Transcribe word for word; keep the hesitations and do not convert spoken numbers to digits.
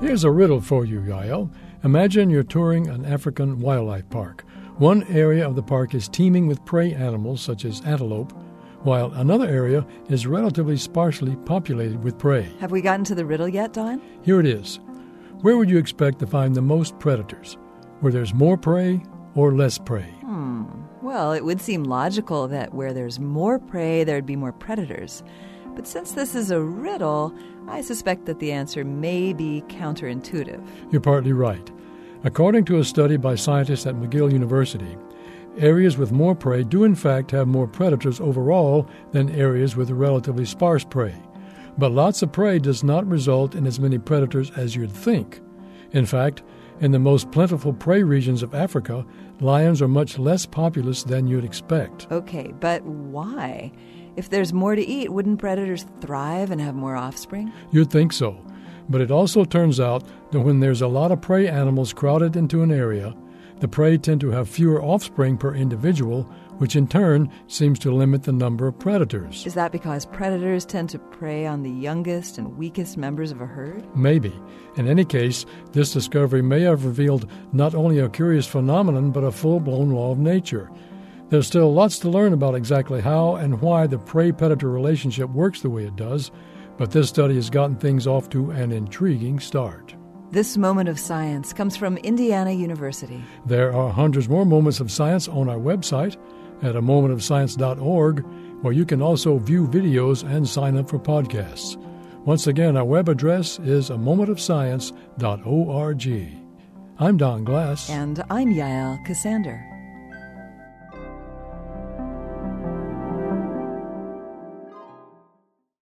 Here's a riddle for you, Yael. Imagine you're touring an African wildlife park. One area of the park is teeming with prey animals such as antelope, while another area is relatively sparsely populated with prey. Have we gotten to the riddle yet, Don? Here it is. Where would you expect to find the most predators? Where there's more prey or less prey? Hmm. Well, it would seem logical that where there's more prey, there'd be more predators. But since this is a riddle, I suspect that the answer may be counterintuitive. You're partly right. According to a study by scientists at McGill University, areas with more prey do in fact have more predators overall than areas with relatively sparse prey. But lots of prey does not result in as many predators as you'd think. In fact, in the most plentiful prey regions of Africa, lions are much less populous than you'd expect. Okay, but why? If there's more to eat, wouldn't predators thrive and have more offspring? You'd think so. But it also turns out that when there's a lot of prey animals crowded into an area, the prey tend to have fewer offspring per individual, which in turn seems to limit the number of predators. Is that because predators tend to prey on the youngest and weakest members of a herd? Maybe. In any case, this discovery may have revealed not only a curious phenomenon, but a full-blown law of nature. There's still lots to learn about exactly how and why the prey-predator relationship works the way it does, but this study has gotten things off to an intriguing start. This moment of science comes from Indiana University. There are hundreds more moments of science on our website at a moment of science dot org, where you can also view videos and sign up for podcasts. Once again, our web address is a moment of science dot org. I'm Don Glass. And I'm Yael Ksander.